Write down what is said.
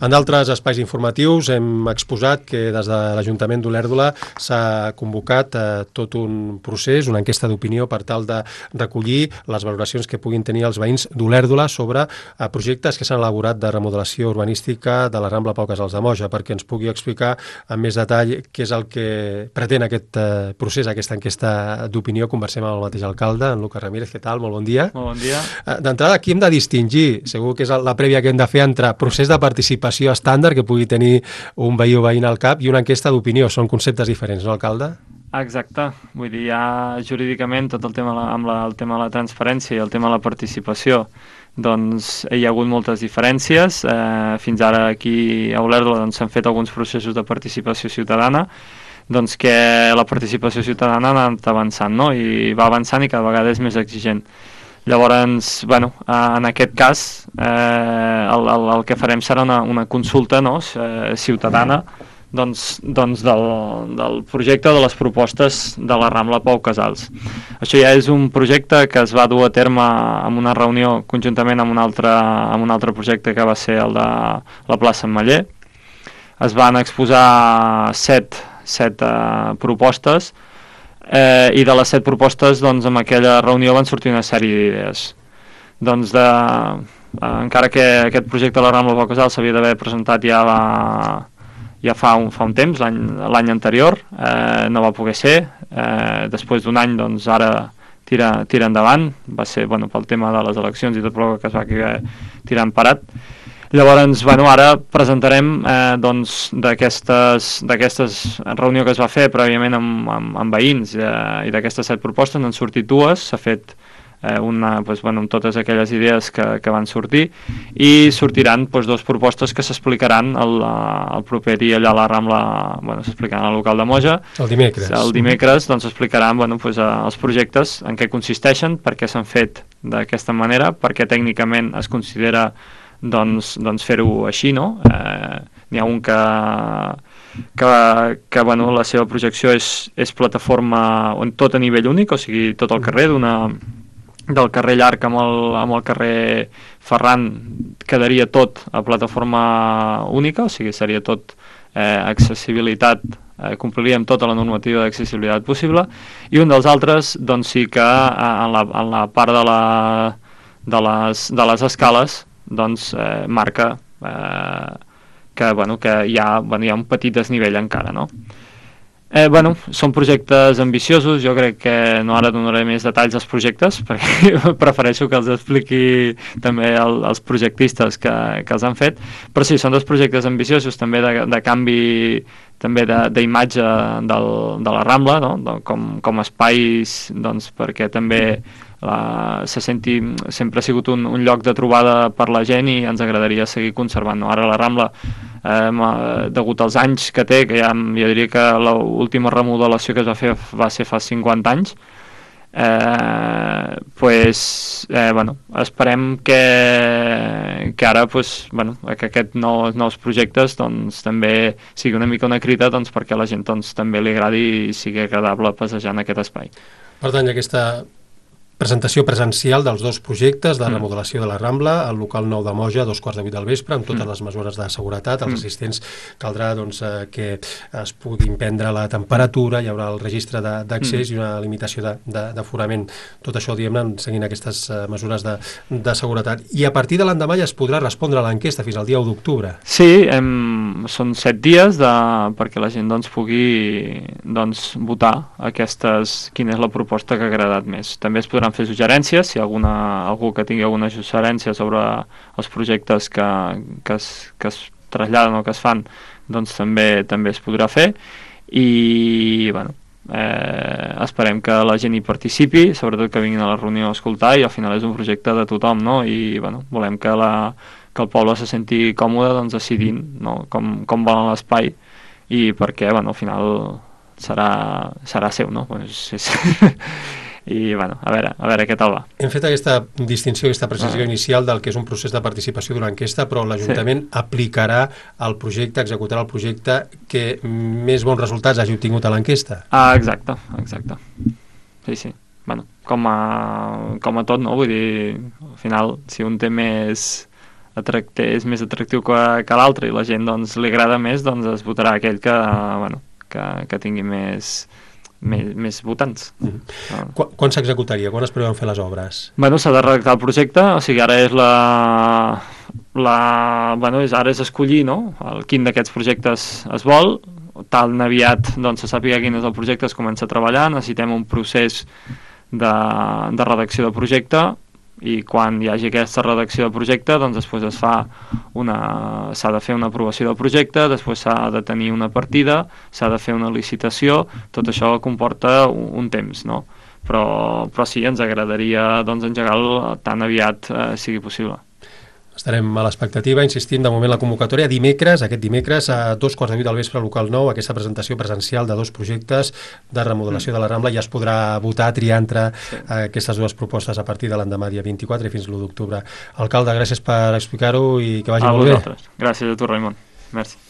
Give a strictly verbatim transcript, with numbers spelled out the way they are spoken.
En d'altres espais informatius hem exposat que des de l'Ajuntament d'Olèrdola s'ha convocat eh, tot un procés, una enquesta d'opinió per tal de recollir les valoracions que puguin tenir els veïns d'Olèrdola sobre eh, projectes que s'han elaborat de remodelació urbanística de la Rambla Pau Casals de Moja, perquè ens pugui explicar amb més detall què és el que pretén aquest eh, procés, aquesta enquesta d'opinió. Conversem amb el mateix alcalde, en Lucas Ramírez. Què tal? Molt bon dia. Molt bon dia. Eh, D'entrada, aquí hem de distingir, segur que és la prèvia que hem de fer, entre procés de participació estàndard que pugui tenir un veí o veïna al cap i una enquesta d'opinió. Són conceptes diferents, no, alcalde? Exacte. Vull dir, ja jurídicament tot el tema amb la, el tema de la transparència i el tema de la participació, doncs hi ha hagut moltes diferències. Eh, fins ara aquí a Olèrdola doncs, s'han fet alguns processos de participació ciutadana, doncs que la participació ciutadana ha anat avançant, no? I va avançant i cada vegada és més exigent. Llavors, bueno, en aquest cas, eh, el, el, el que farem serà una, una consulta, no?, ciutadana, doncs, doncs del, del projecte de les propostes de la Rambla Pau Casals. Això ja és un projecte que es va dur a terme en una reunió conjuntament amb un altre, amb un altre projecte que va ser el de la plaça Ametller. Es van exposar set, set uh, propostes, Eh, i de les set propostes, doncs, en aquella reunió van sortir una sèrie d'idees. Doncs, de, eh, encara que aquest projecte de la Rambla Pau Casals s'havia d'haver presentat ja, va, ja fa, un, fa un temps, l'any anterior, eh, no va poder ser. Eh, després d'un any, doncs, ara tira, tira endavant. Va ser, bueno, pel tema de les eleccions i tot el que es va tirar emparat. Llavors, bueno, ara presentarem eh, doncs, d'aquestes reunió que es va fer prèviament amb, amb, amb veïns eh, i d'aquestes set propostes n'han sortit dues. S'ha fet eh, una, doncs, bueno, amb totes aquelles idees que, que van sortir, i sortiran doncs, dues propostes que s'explicaran el, el proper dia allà a la Rambla, bueno, s'explicaran al local de Moja. El dimecres. El dimecres doncs, s'explicaran bueno, doncs, els projectes, en què consisteixen, per què s'han fet d'aquesta manera, perquè tècnicament es considera doncs, doncs fer-ho així, no? Eh, n'hi ha un que, que, que bueno, la seva projecció és, és plataforma on tot a nivell únic, o sigui, tot el carrer, d'una del carrer Llarg amb el, amb el carrer Ferran quedaria tot a plataforma única, o sigui, seria tot eh, accessibilitat, eh, compliríem tota la normativa d'accessibilitat possible, i un dels altres, doncs sí que eh, en, la, en la part de, la, de, les, de les escales doncs eh, marca eh, que, bueno, que hi ha, bueno, hi ha un petit desnivell encara, no? Eh, bueno, són projectes ambiciosos, jo crec que no ara donaré més detalls als projectes, perquè prefereixo que els expliqui també el, els projectistes que, que els han fet, però sí, són dos projectes ambiciosos també de, de canvi també d'imatge de, de la Rambla, no? de, com, com espais, doncs, perquè també la, se senti, sempre ha sigut un, un lloc de trobada per la gent i ens agradaria seguir conservant. No? Ara la Rambla, eh, degut als anys que té, que ja jo diria que l'última remodelació que es va fer va ser fa cinquanta anys, eh, pues, eh, bueno, esperem que, que ara pues, bueno, que aquests nous, nous projectes doncs, també sigui una mica una crida doncs, perquè a la gent doncs, també li agradi i sigui agradable passejar en aquest espai. Per tant, aquesta presentació presencial dels dos projectes de remodelació de la Rambla, al local nou de Moja, a dos quarts de vuit del vespre, amb totes les mesures de seguretat. Els assistents caldrà doncs, eh, que es puguin prendre la temperatura, hi haurà el registre d'accés i una limitació d'aforament. Tot això, diguem-ne, seguint aquestes eh, mesures de, de seguretat. I a partir de l'endemà ja es podrà respondre a l'enquesta fins al dia u d'octubre. Sí, hem, són set dies de, perquè la gent doncs, pugui doncs, votar aquestes, quina és la proposta que ha agradat més. També es podran fer suggerències, si alguna, algú que tingui alguna suggerència sobre els projectes que, que, es, que es traslladen o que es fan, doncs també també es podrà fer i bueno, eh, esperem que la gent hi participi, sobretot que vinguin a la reunió a escoltar, i al final és un projecte de tothom, no? I bueno, volem que, la, que el poble se senti còmode doncs, decidint no? com, com volen l'espai i perquè bueno, al final serà, serà seu, no? Pues és i bueno, a veure, a veure què tal va. Hem fet aquesta distinció, aquesta precisió ah. inicial del que és un procés de participació d'una enquesta, però l'Ajuntament sí. aplicarà el projecte, executarà el projecte que més bons resultats hagi obtingut a l'enquesta. Ah, exacte, exacte. Sí, sí. Bueno, com a, com a tot, no? Vull dir, al final, si un té més atracte, és més atractiu que, que l'altre i la gent doncs, li agrada més, doncs es votarà aquell que, bueno, que, que tingui més, més, més votants. Mm. Ah. Qu quan s'executaria? Quan es preveuen fer les obres? Bueno, s'ha de redactar el projecte, o sigui, ara és la... la bueno, és, ara és escollir, no?, el, quin d'aquests projectes es vol, tan aviat doncs, se sàpiga quin és el projecte, es comença a treballar, necessitem un procés de, de redacció de projecte, i quan hi hagi aquesta redacció de projecte, doncs després es fa una... s'ha de fer una aprovació del projecte, després s'ha de tenir una partida, s'ha de fer una licitació, tot això comporta un, un temps, no? Però, però sí, ens agradaria doncs, engegar-lo tan aviat eh, sigui possible. Estarem a l'expectativa, insistint, de moment la convocatòria dimecres, aquest dimecres a dos quarts de vuit del vespre al local nou, aquesta presentació presencial de dos projectes de remodelació mm. de la Rambla, ja es podrà votar, triar entre sí. aquestes dues propostes a partir de l'endemà dia vint-i-quatre i fins l'u d'octubre. Alcalde, gràcies per explicar-ho i que vagi a molt vosaltres. Bé. Gràcies a tu, Raimon. Merci.